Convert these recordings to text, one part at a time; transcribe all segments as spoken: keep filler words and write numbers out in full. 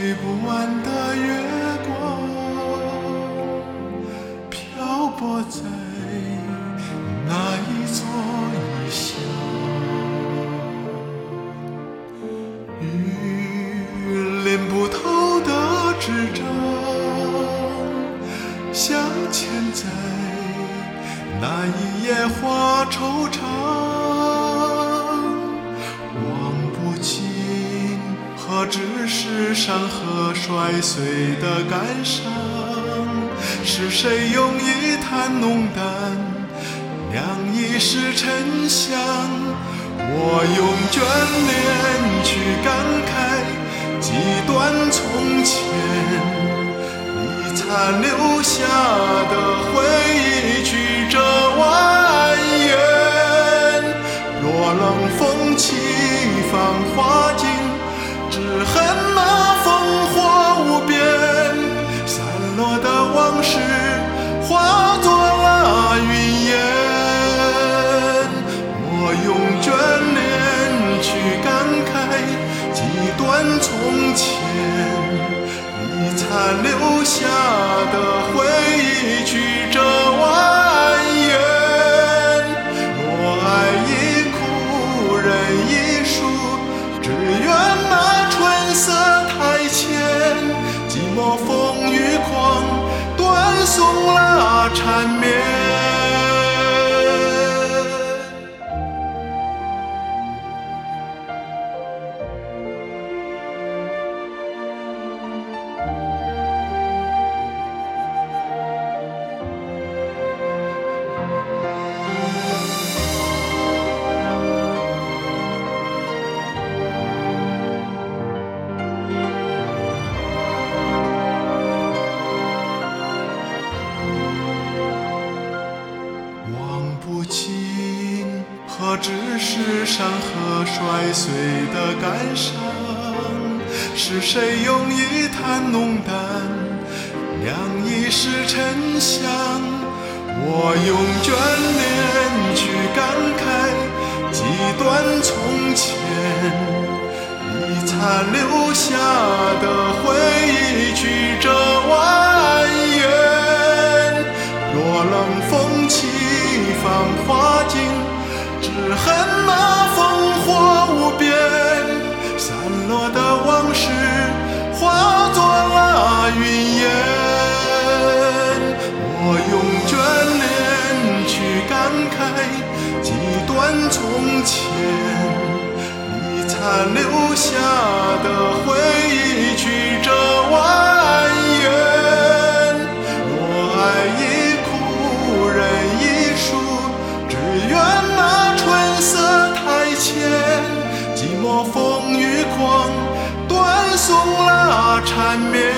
吹不完的月光，漂泊在那一座异乡。雨淋不透的纸张，镶嵌在那一夜花惆怅，望不尽何止是山河衰碎的感伤。是谁用一坛浓淡酿一世沉香？我用眷恋去感慨几段从前，你残留下的回忆曲折蜿蜒。若冷风起芳华尽，只恨那烽火无边，散落的往事化作了云烟。我用眷恋去感慨几段从前，你残留下的回忆曲折蜿蜒。若爱已枯，人已疏，只愿那春色台前，寂寞风雨狂，断送了缠绵。何止是山河衰碎的感伤？是谁用一坛浓淡酿一世沉香？我用眷恋去感慨几段从前，你残留下的回忆曲折蜿蜒。若冷风起芳华尽，只恨那烽火无边，散落的往事化作了云烟。我用眷恋去感慨几段从前，你残留下的回忆曲折蜿蜒。若爱已枯，人已疏，只愿那春色台前，寂寞风雨狂，断送了缠绵。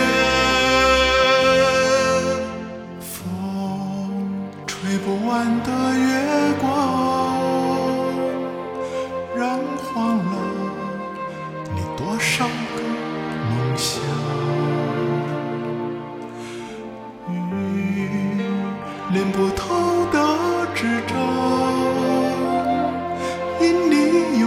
风吹不完的月光，染黄了你多少个梦想。雨淋不透的纸张，因你